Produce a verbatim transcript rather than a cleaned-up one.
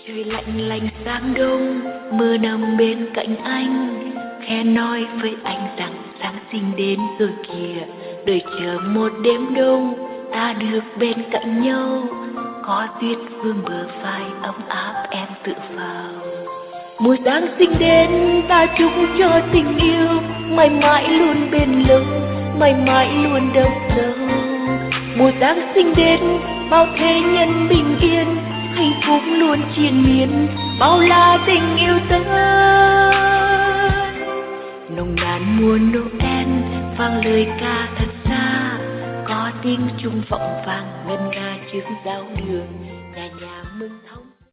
Trời lạnh lạnh sang đông, mưa nằm bên cạnh anh, khẽ nói với anh rằng Giáng sinh đến rồi kìa. Đợi chờ một đêm đông, ta được bên cạnh nhau, có tuyết vương bờ vai ấm áp em tự vào. Mùa Giáng sinh đến, ta chúc cho tình yêu mãi mãi luôn bền lâu, mãi mãi luôn đậm sâu. Mùa Giáng sinh đến, bao thế nhân bình yên, hạnh phúc luôn triền miên, bao la tình yêu tới. Nồng nàn mùa Noel vang lời ca thật xa, có tiếng chuông vọng vang ngân nga trước giáo đường, nhà nhà mừng thọ.